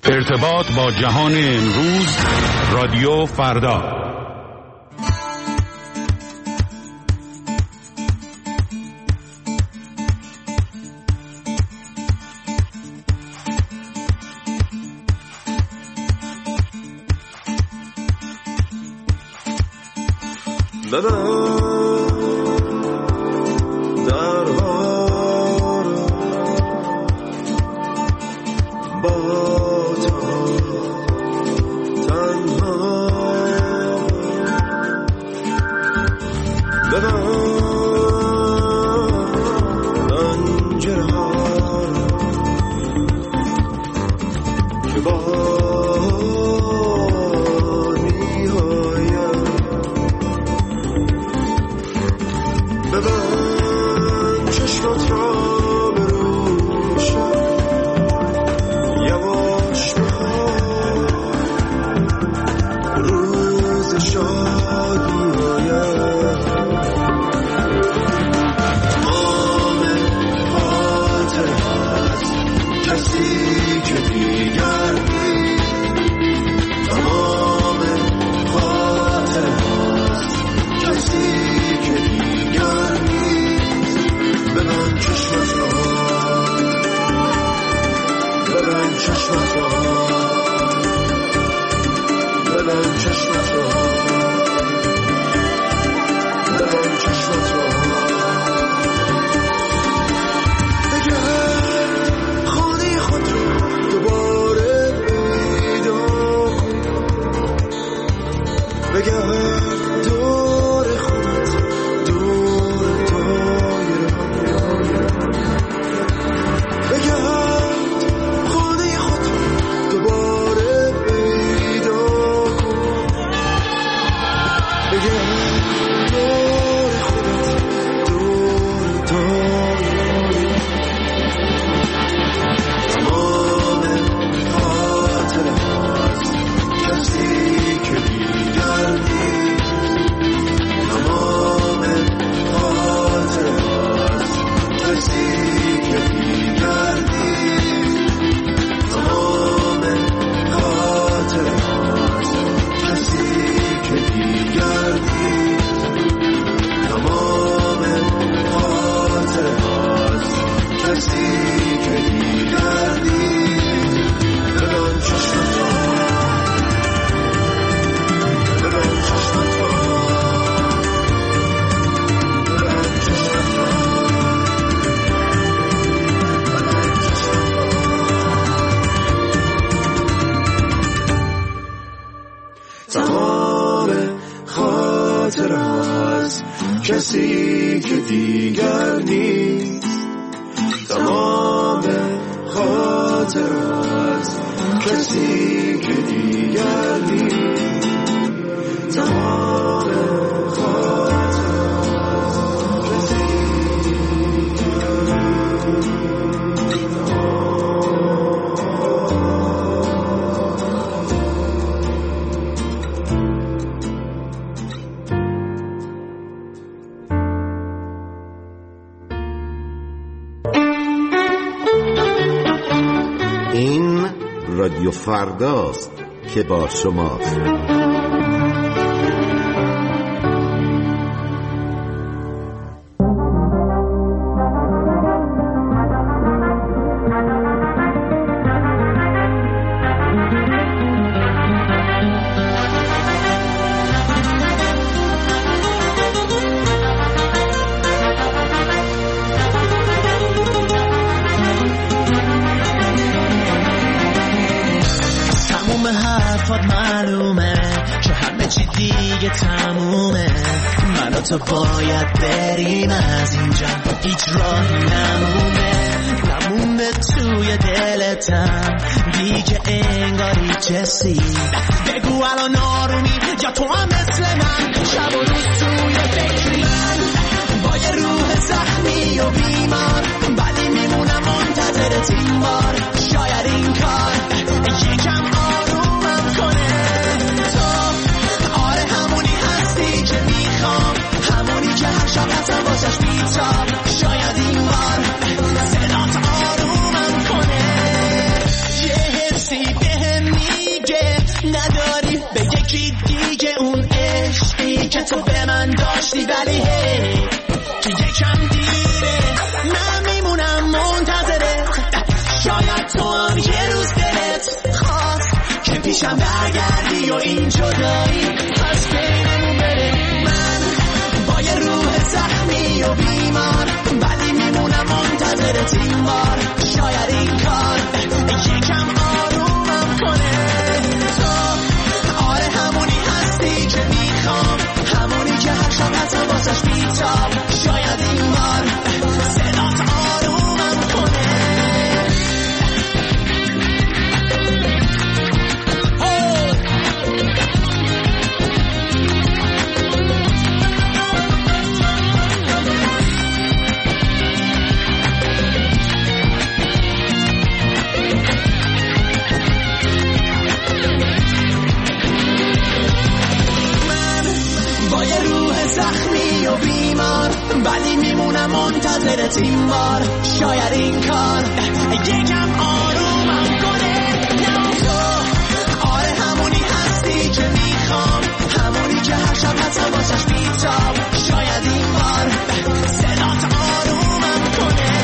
ارتباط با جهان امروز، رادیو فردا. کسی که دیگر نیست، تمام خاطرات کسی که دیگر نیست، تمام خاطرات کسی رادیو فرداست که با شماست. تو باید بریم از اینجا، هیچ راهی نمونه توی دلتم دیگه انگار هیچ حسی. بگو الان آرومی یا تو هم مثل من شب و روز توی فکری من، با یه روح زخمی و بیمار ولی میمونم منتظر این بار. شاید این کار یکم آرومم کنه. تو آره همونی هستی که میخوام، همونی که هر شب هستم واسش بیتاب. شاید این بار صدات آرومم کنه. یه حسی به تو هم یه روز دلت خواست که پیشم برگردی و این جدایی از بینمون بره. من با یه روح زخمی و بیمار ولی میمونم منتظرت این بار. شاید این کار یکم آرومم کنه. تو آره همونی هستی که میخوام، همونی که هر شب حتی واسش بیتاب. شاید این بار صدات آرومم کنه. زخمی و بیمار ولی میمونم منتظرت این بار. شاید این کار یکم آرومم کنه. تو آره همونی هستی که میخوام، همونی که هر شب حتی واسش بیتاب. شاید این بار صدات آرومم کنه.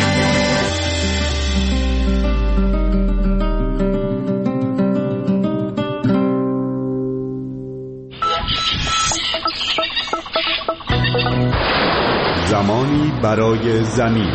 زمانی برای زمین.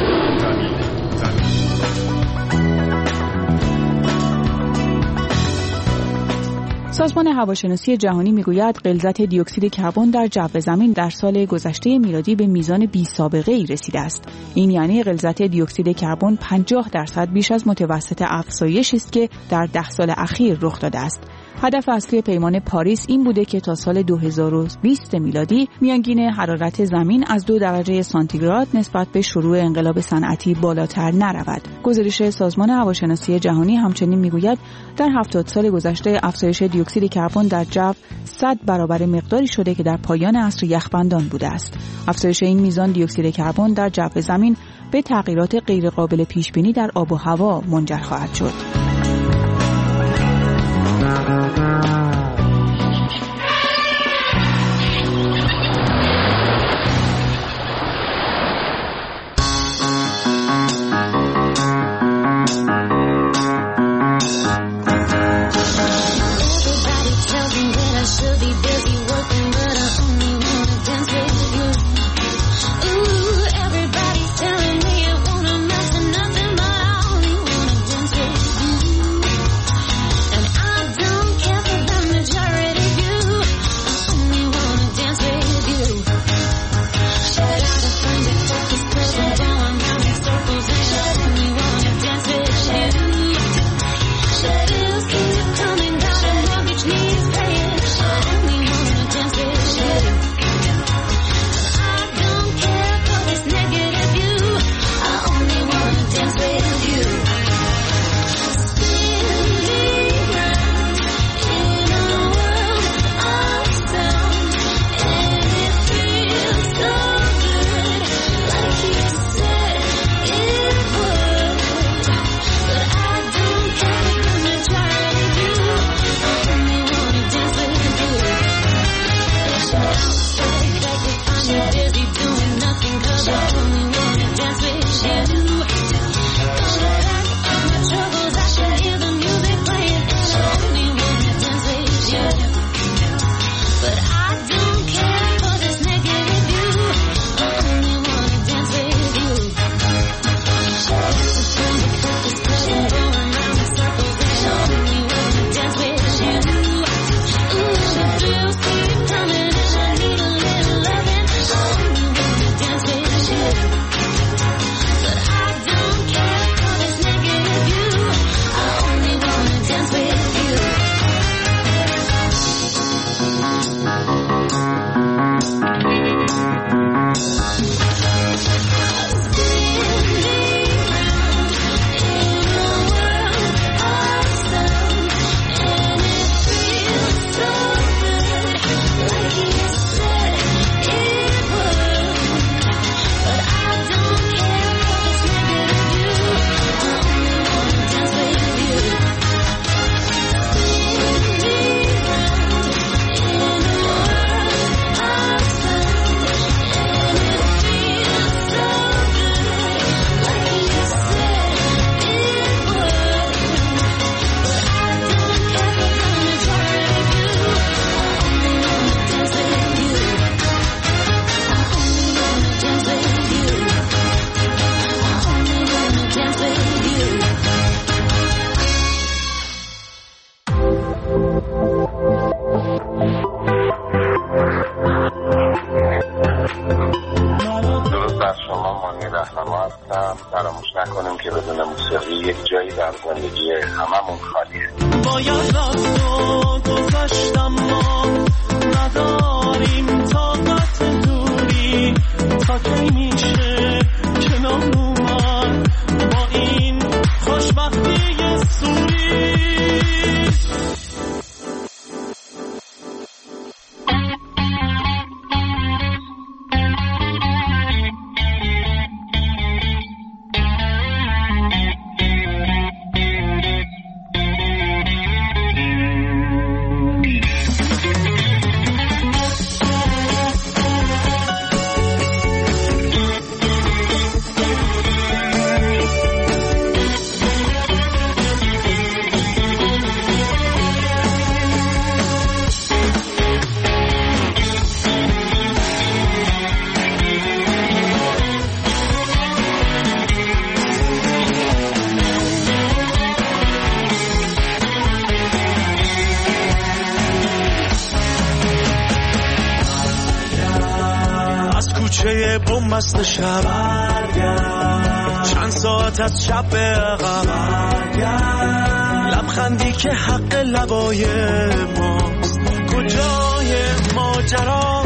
سازمان هواشناسی جهانی میگوید غلظت دی اکسید کربن در جو زمین در سال گذشته میلادی به میزان بی‌سابقه‌ای رسیده است. این یعنی غلظت دی اکسید کربن 50% بیش از متوسط افزایشی است که در 10 سال اخیر رخ داده است. هدف اصلی پیمان پاریس این بوده که تا سال 2020 میلادی میانگین حرارت زمین از 2 درجه سانتیگراد نسبت به شروع انقلاب صنعتی بالاتر نرود. گزارش سازمان هواشناسی جهانی همچنین میگوید در 70 سال گذشته افزایش دی اکسید کربن در جو 100 برابر مقداری شده که در پایان عصر یخبندان بوده است. افزایش این میزان دی اکسید کربن در جو زمین به تغییرات غیرقابل پیش‌بینی در آب و هوا منجر خواهد شد. عزیزم زندگی هممون خالیه. باید رفت و گذشتم ما نداریم طاقت دوری تا کی میشه کنار اومد با این خوشبختی سوری. مست شب چند ساعت از شب به عقب لبخندی که حق لبای ماست کجای ماجرا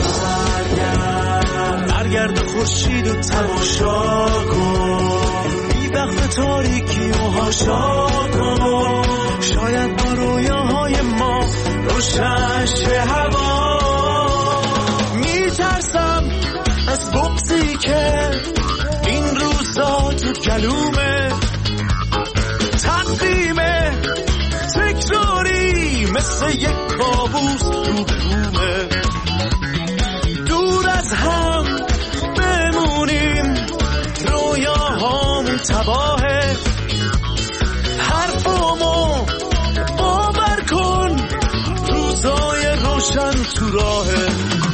برگرد خورشید و تماشا کن بی وقت تاریکی و هاشا کن شاید با رویاهای ما روشن شه هوا. میترسم از بغضی که این روزا تو گلومه تقدیمه تکراری مثل یک کابوس رو بومه دور از هم بمونیم رویاهامون تباهه حرفامو باور کن روزای روشن تو راهه.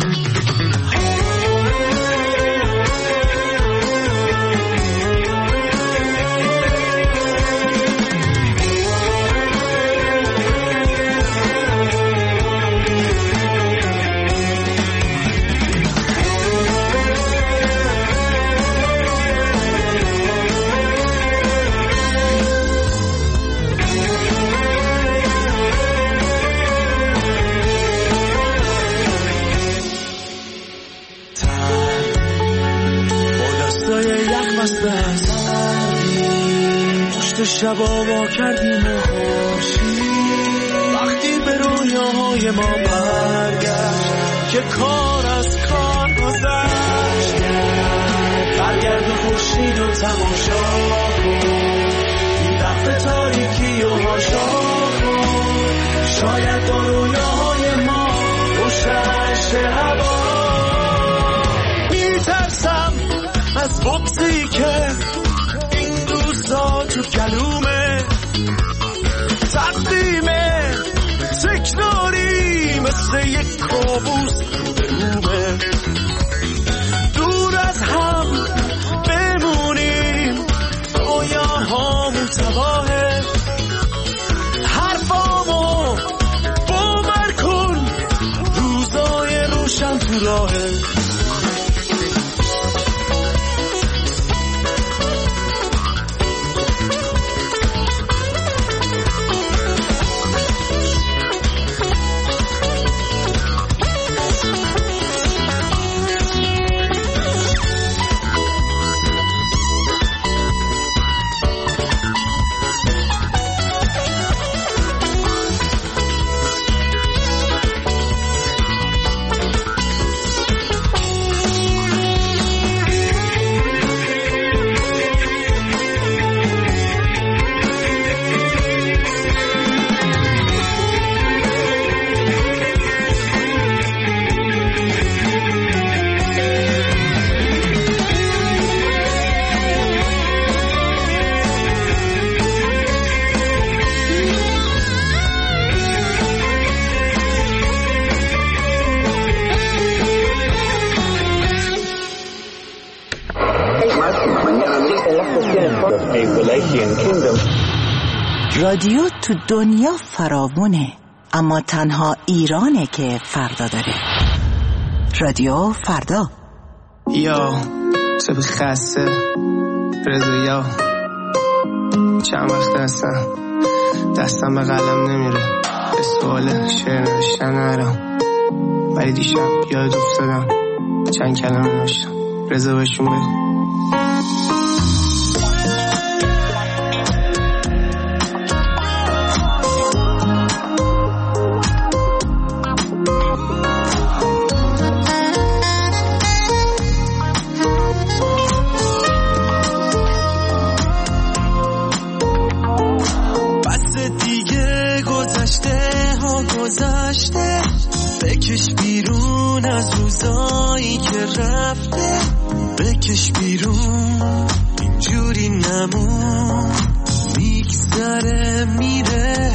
شبا با کردیم و وقتی به رویاهای ما برگشت که کار از کار گذشت برگرد و خورشید و تماشا کن این وقت تاریکی و هاشا کن شاید با رویاهای ما روشن شه هوا. میترسم از بغضی که تو کلومه تقدیمه تکراری مثل یک کابوس رو بومه دور از هم بمونیم رویاهامون تباهه حرفامو باور کن روزای روشن تو راهه. رادیو تو دنیا فراوونه، اما تنها ایرانه که فردا داره. رادیو فردا. یا شب خسته رضا یا چند وقت دستم به قلم نمیره، به سوال شعر نوشتن نرم، ولی دیشب یاد افتادم چند کلمه نوشتم. رضا بهشون بگو. گذشته بکش بیرون از روزایی که رفته، بکش بیرون اینجوری نمون، میگذره میره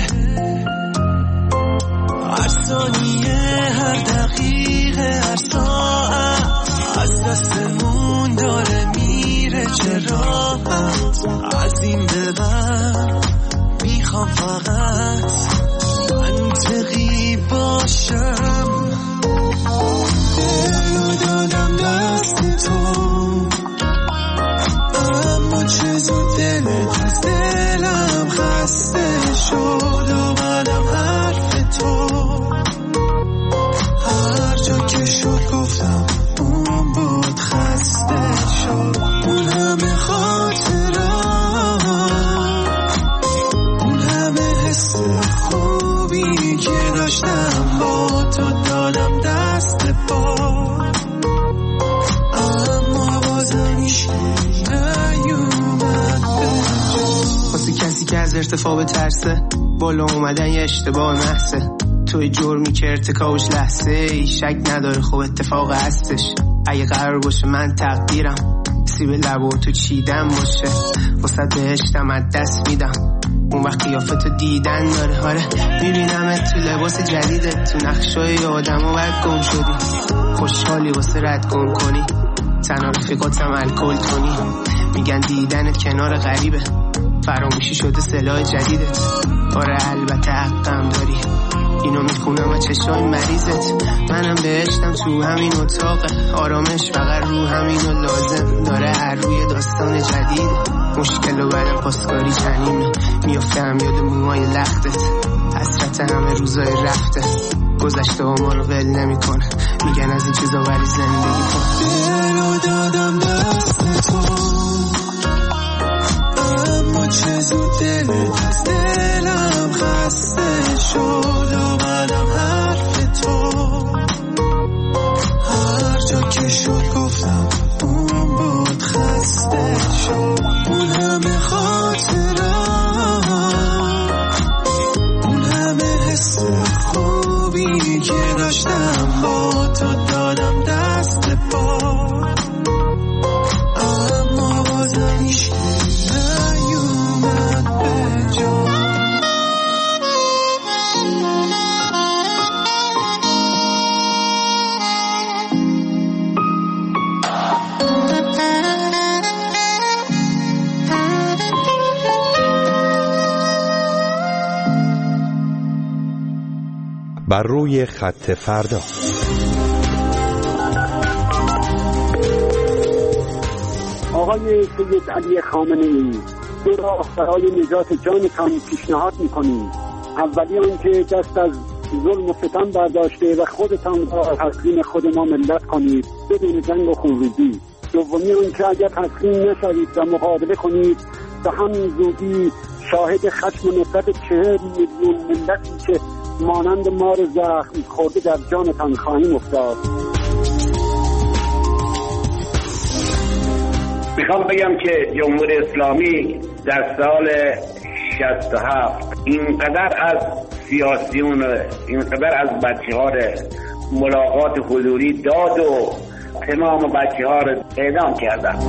هر ثانیه هر دقیقه هر ساعت از دستمون داره میره. چرا از این به بعد میخوام فقط منطقی باشم، دلو دادم دست تو، اما چه زود دلت از دلم خسته شد و منم حرف تو، هر جا که شد گفتم اون بود خسته شد، اون همه خاطرم، اون همه حس خوبی که داشتم با تو دادم دست پا، اما بازم هیچ نیومد به واسه کسی که از ارتفاع به ترسه، بالا اومدن یه اشتباه محضه، توی جرمی که ارتکابش لحظه ای شک نداره خب اتفاق هستش، اگه قرار باشه من تقدیرم سیب لبو تو چیدم باشه، واسه بهشتم از دست میدم اون وقت قیافتو دیدن داره، آره میبینمت تو لباس جدیدت، تو نقشای آدم و بعد گم شدی، خوشحالی واسه رد گم کنی، تنها رفیقاتم الکل تونی، میگن دیدنت کنار غریبه، فراموشی شده سلاح جدیدت، آره البته حقم داری، اینو میخونم از چشای مریضت، منم بهشتم تو همین اتاقه، آرامش فقط رو همینو لازم داره، هر روی داستان جدیده، مشکل و بعدم پاسکاری چنینه، میافتم یاد موهای لختت، حسرت همه روزای رفته، گذشته ها ما رو ول نمی کنه، میگن از این چیزا ولی زندگی کن، دلو دادم دست تو، اما چه زود دلت از دلم خسته شد و منم حرف تو، هر جا که شد گفتم اون بود خسته شد، اون همه خاطرم، اون همه حس خوبی که داشتم با تو دادم دست پا، اما بازم هیچ نیومد به جا. بر روی خط فردا. آقای سید علی خامنه‌ای، دو راه برای نجات جانتان پیشنهاد می‌کنیم. اولی آنکه دست از ظلم و ستم برداشته و خودتان را تسلیم خود ما ملت کنید بدون جنگ و خونریزی. دومی آنکه اگر تسلیم نشوید و مقابله کنید به همین زودی شاهد خشم و نفرت 40 میلیون ملتی که مانند مار زخم خورده در جانتان خواهیم افتاد. میخوام بگم که جمهوری اسلامی در سال 67 اینقدر از سیاسیون، اینقدر از بچه‌ها ملاقات حضوری داد و تمام بچه‌ها رو اعدام کردن.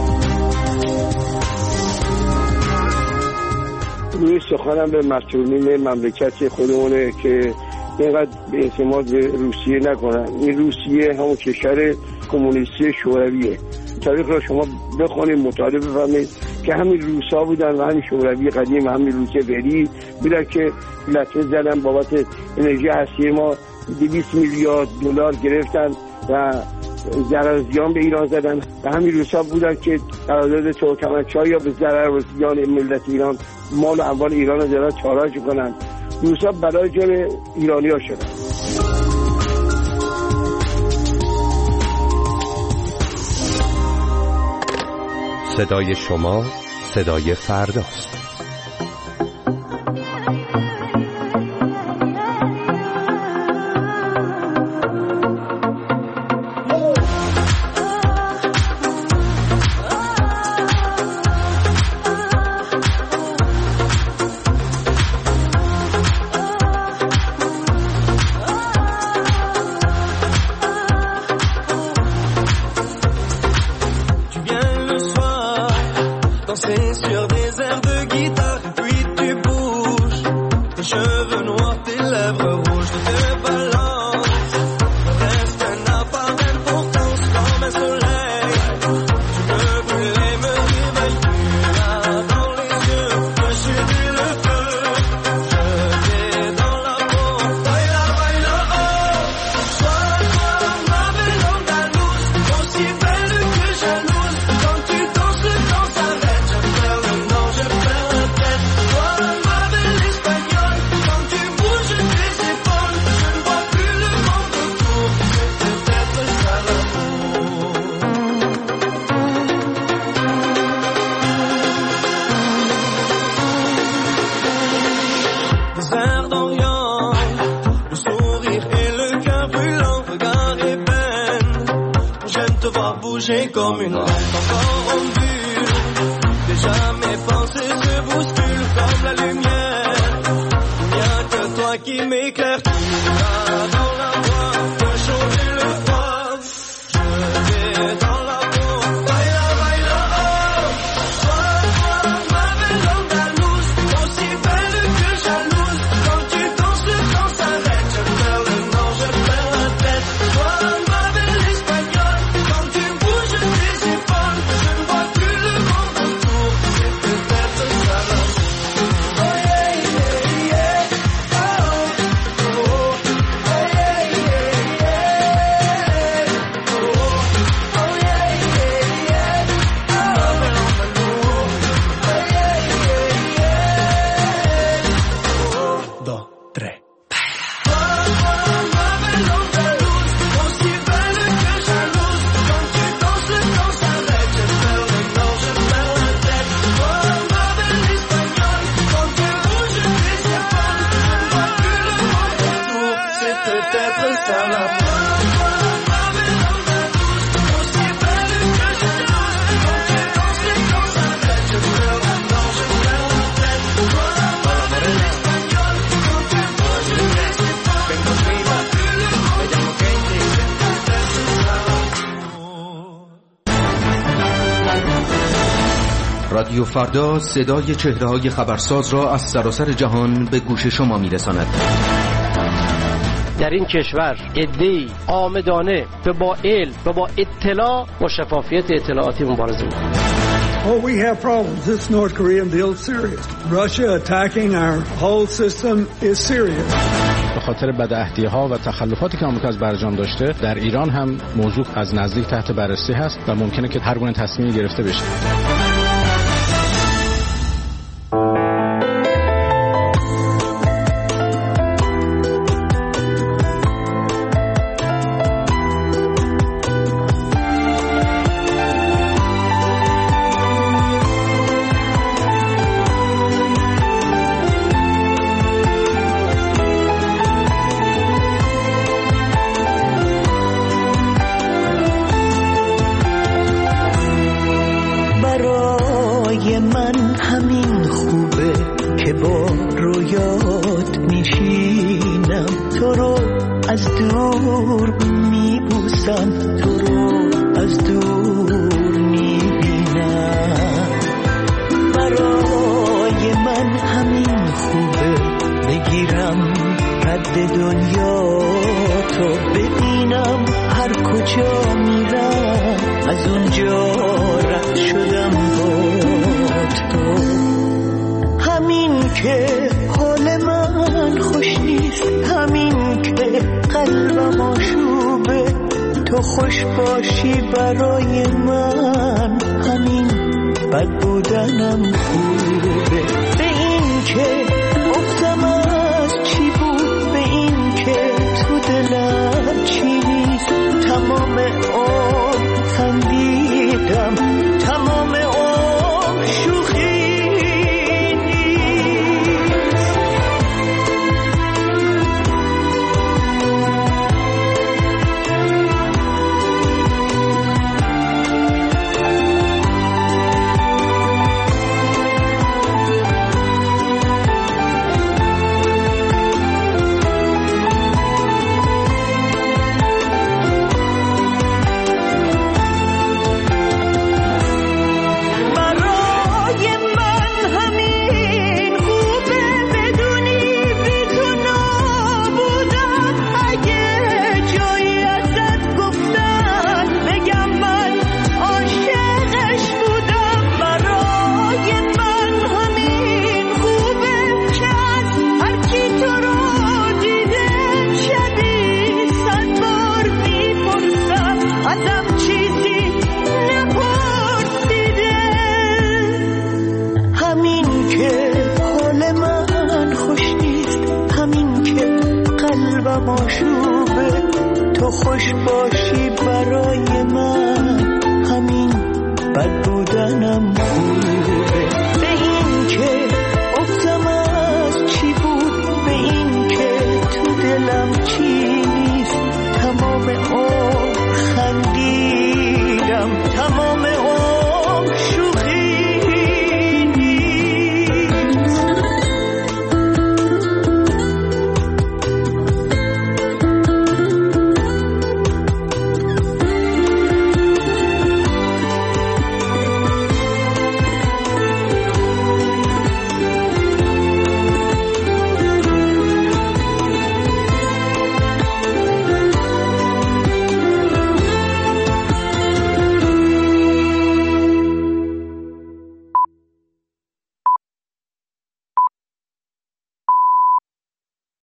روی سخنم به مسئولین مملکت خودمونه که اینقدر به اعتماد به روسیه نکنن. این روسیه همون کشور کمونیستی شورویه. تاریخ را شما بخونید، مطالعه بفهمید که همین روسا بودن و همین شوروی قدیم، همین روسیه بری بودن که لطمه زدن بابت انرژی هستی ما 200 میلیارد دلار گرفتن و ضرر زیان به ایران زدن و همین روسا بودن که قرارداد ترکمنچای یا به ضرر و زیان ملت ایران مال و اموال ایران رو دارن تاراج میکنن. روسا برای جان ایرانی ها شدن. صدای شما صدای فرداست. Comme une lampe encore en vue, déjà mes pensées se bousculent comme la lumière. Il n'y a que toi qui m'éclaire, tu vas dans la voie de changer le froid. Je vais dans la peau, baila, baila, oh. Sois-toi ma belle andalouse, aussi belle que jalouse. Quand tu danses, quand ça s'arrête, je perds le nord, je perds la tête. Sois ma belle espagnole, quand tu bouges tes épaules, je ne vois plus le monde autour, c'est peut-être ça l'amour. Oh yeah, yeah, yeah, oh, oh, oh, yeah, yeah, yeah, oh, oh, yeah, yeah, yeah, oh, yeah, yeah, 2, 3. رادیو فردا صدای چهره‌های خبرساز را از سراسر جهان به گوش شما می‌رساند. در این کشور عده‌ای عامدانه با علم و با اطلاع با شفافیت اطلاعاتی مبارزه می‌کنند. Oh, we have problems. This North Korean deal is serious. Russia attacking our whole system is serious. به خاطر بدعهدی‌ها و تخلفاتی که آمریکا از برجام داشته، در ایران هم موضوع از نزدیک تحت بررسی هست و ممکنه که هر گونه تصمیمی گرفته بشه. خوش باشی برای من، همین بد بودنم خوبه. آشوبه، تو خوش باشی برای من.